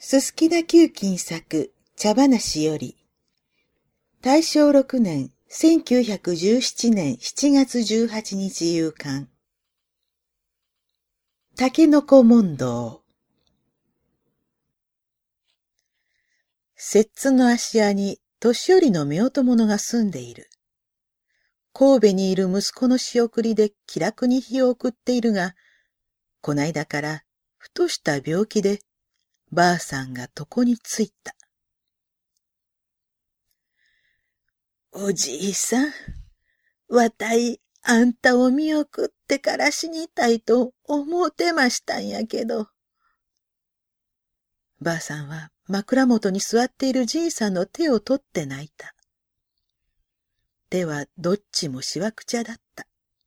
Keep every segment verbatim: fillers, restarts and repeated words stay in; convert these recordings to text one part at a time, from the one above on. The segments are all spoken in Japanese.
すすきだ久金作茶話より、大正六年せんきゅうひゃくじゅうななねんしちがつじゅうはちにち夕刊。たけのこ問答。摂津の芦屋に年寄りの夫婦者が住んでいる。神戸にいる息子の仕送りで気楽に日を送っているが、こないだからふとした病気でばあさんが床についた。おじいさん、わたい、あんたを見送ってから死にたいと思うてましたんやけど。ばあさんは枕元に座っているじいさんの手を取って泣いた。手はどっちもしわくちゃだった。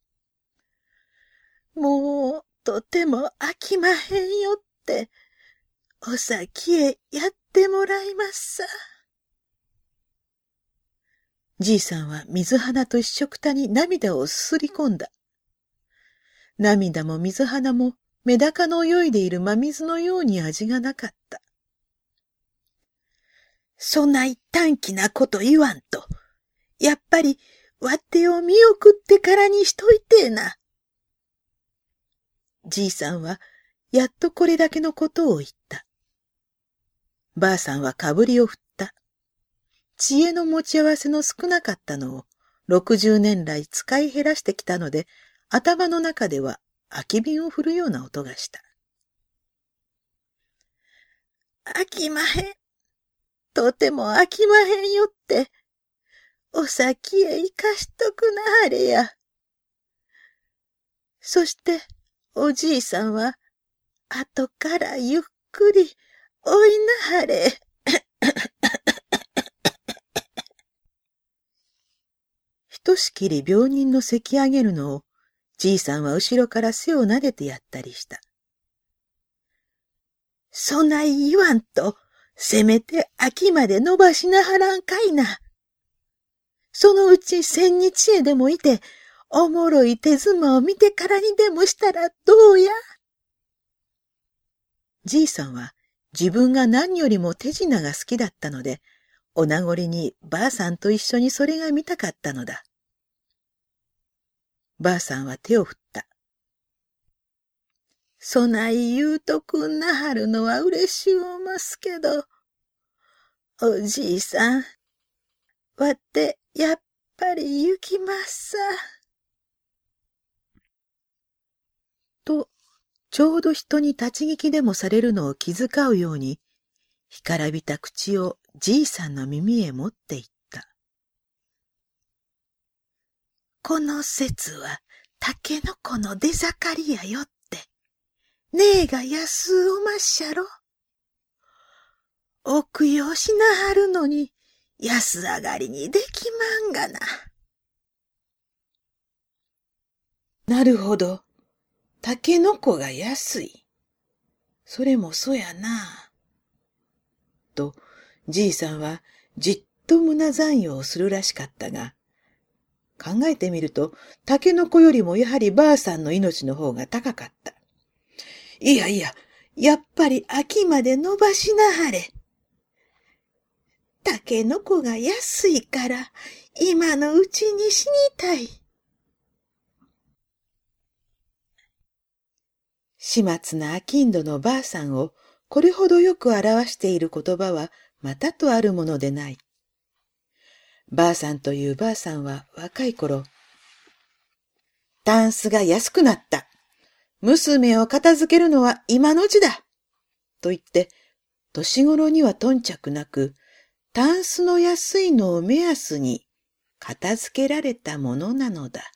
もう、とても飽きまへんよって、お先へやってもらいますさ。じいさんは水鼻と一緒くたに涙をすすり込んだ。涙も水鼻もメダカの泳いでいる真水のように味がなかった。そない短気なこと言わんと、やっぱりわてを見送ってからにしといてえな。じいさんはやっとこれだけのことを言った。ばあさんはかぶりを振った。知恵の持ち合わせの少なかったのを六十年来使い減らしてきたので、頭の中では空き瓶を振るような音がした。飽きまへん。とても飽きまへんよって、お先へ行かしとくなはれや。そして、おじいさんは、後からゆっくりおいなはれ。ひとしきり病人の咳上げるのを、じいさんは後ろから背を撫でてやったりした。そない言わんと、せめて秋まで伸ばしなはらんかいな。そのうち千日へでもいて、おもろい手妻を見てからにでもしたらどうや。じいさんは自分が何よりも手品が好きだったので、お名残にばあさんと一緒にそれが見たかったのだ。ばあさんは手を振った。そない言うとくんなはるのは嬉しゅうますけど、おじいさん、わてやっぱり行きますさ。と、ちょうど人に立ち聞きでもされるのを気遣うように、干からびた口をじいさんの耳へ持っていった。この説は、たけのこの出盛りやよって、ねえが安うおまっしゃろ。お供養しなはるのに、安上がりにできまんがな。なるほど。たけのこが安い。それもそやな。と、じいさんはじっと胸残用をするらしかったが、考えてみると、たけのこよりもやはりばあさんの命の方が高かった。いやいや、やっぱり秋まで伸ばしなはれ。たけのこが安いから、今のうちに死にたい。始末なあきんどのばあさんをこれほどよく表している言葉はまたとあるものでない。ばあさんというばあさんは若い頃、タンスが安くなった。娘を片付けるのは今のうちだ。と言って、年頃には頓着なく、タンスの安いのを目安に片付けられたものなのだ。